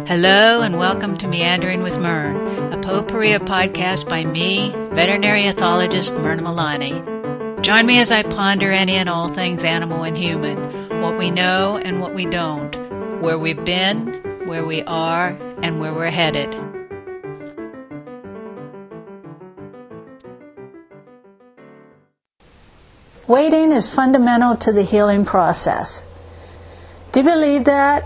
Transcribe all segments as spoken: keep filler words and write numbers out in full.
Hello and welcome to Meandering with Myrn, a potpourri podcast by me, veterinary ethologist Myrna Milani. Join me as I ponder any and all things animal and human, what we know and what we don't, where we've been, where we are, and where we're headed. Waiting is fundamental to the healing process. Do you believe that?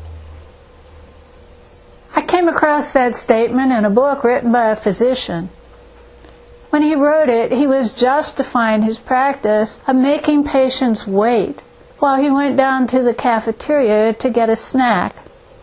I came across that statement in a book written by a physician. When he wrote it, he was justifying his practice of making patients wait while he went down to the cafeteria to get a snack.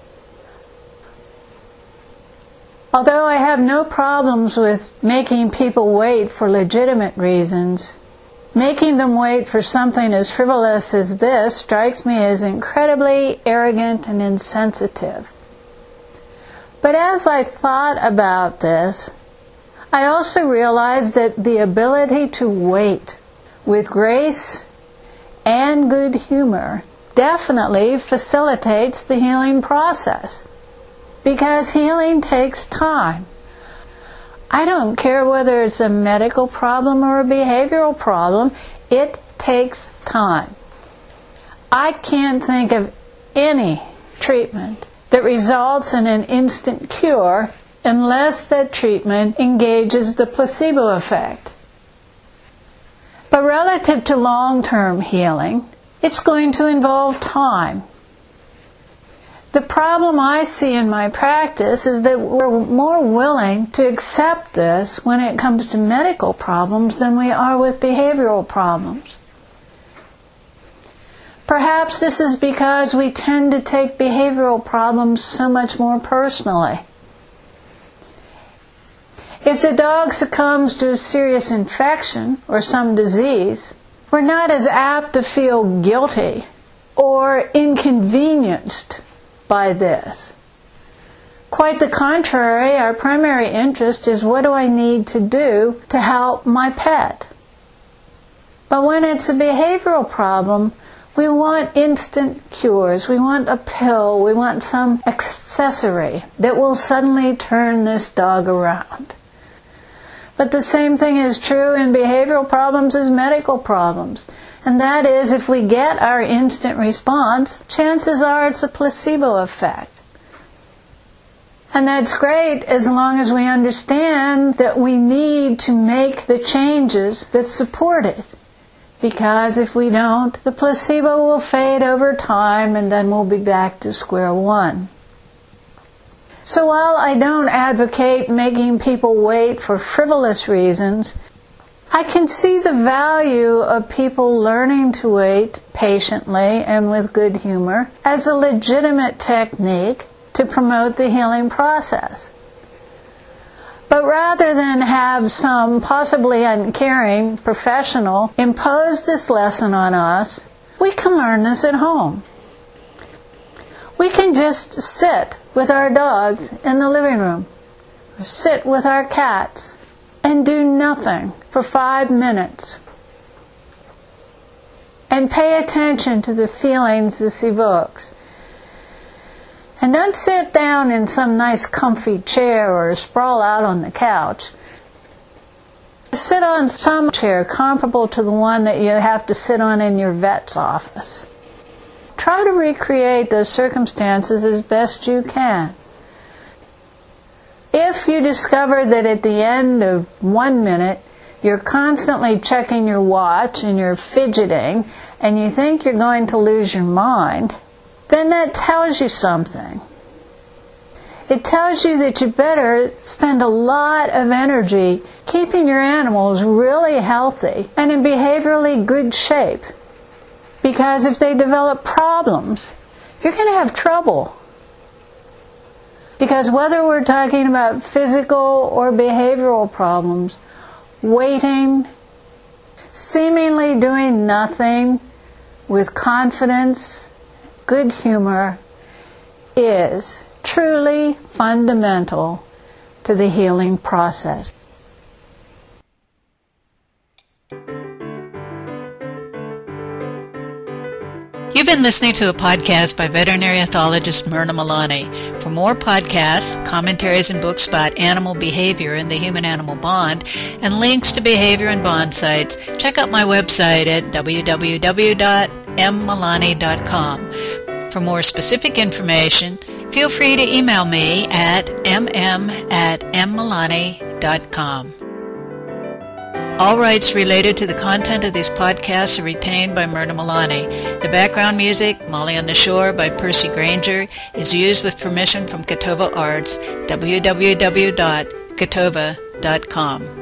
Although I have no problems with making people wait for legitimate reasons, making them wait for something as frivolous as this strikes me as incredibly arrogant and insensitive. But as I thought about this, I also realized that the ability to wait with grace and good humor definitely facilitates the healing process, because healing takes time. I don't care whether it's a medical problem or a behavioral problem, it takes time. I can't think of any treatment that results in an instant cure unless that treatment engages the placebo effect. But relative to long-term healing, it's going to involve time. The problem I see in my practice is that we're more willing to accept this when it comes to medical problems than we are with behavioral problems. Perhaps this is because we tend to take behavioral problems so much more personally. If the dog succumbs to a serious infection or some disease, we're not as apt to feel guilty or inconvenienced by this. Quite the contrary, our primary interest is what do I need to do to help my pet. But when it's a behavioral problem, we want instant cures. We want a pill. We want some accessory that will suddenly turn this dog around. But the same thing is true in behavioral problems as medical problems. And that is, if we get our instant response, chances are it's a placebo effect. And that's great as long as we understand that we need to make the changes that support it. Because if we don't, the placebo will fade over time and then we'll be back to square one. So while I don't advocate making people wait for frivolous reasons, I can see the value of people learning to wait patiently and with good humor as a legitimate technique to promote the healing process. But rather than have some possibly uncaring professional impose this lesson on us, we can learn this at home. We can just sit with our dogs in the living room, or sit with our cats, and do nothing for five minutes. And pay attention to the feelings this evokes. And don't sit down in some nice comfy chair or sprawl out on the couch. Sit on some chair comparable to the one that you have to sit on in your vet's office. Try to recreate those circumstances as best you can. If you discover that at the end of one minute you're constantly checking your watch and you're fidgeting and you think you're going to lose your mind, then that tells you something. It tells you that you better spend a lot of energy keeping your animals really healthy and in behaviorally good shape. Because if they develop problems, you're going to have trouble. Because whether we're talking about physical or behavioral problems, waiting, seemingly doing nothing with confidence, good humor, is truly fundamental to the healing process. You've been listening to a podcast by veterinary ethologist Myrna Malani. For more podcasts, commentaries, and books about animal behavior and the human-animal bond, and links to behavior and bond sites, check out my website at w w w dot m malani dot com. For more specific information, feel free to email me at m m at m malani dot com. All rights related to the content of these podcasts are retained by Myrna Malani. The background music, Molly on the Shore by Percy Granger, is used with permission from Catova Arts, w w w dot catova dot com.